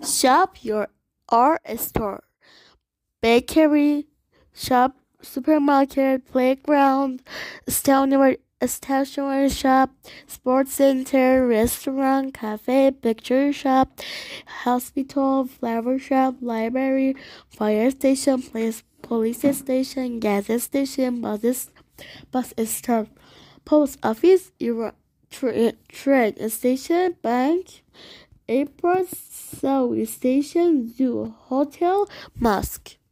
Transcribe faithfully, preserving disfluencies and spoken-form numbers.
Shop your art store, bakery, shop, supermarket, playground, stationery, stationery shop, sports center, restaurant, cafe, picture shop, hospital, flower shop, library, fire station, police, police station, gas station, bus, bus stop, post office, Euro, tra- train station, bank, airport, service station, zoo, hotel, mosque.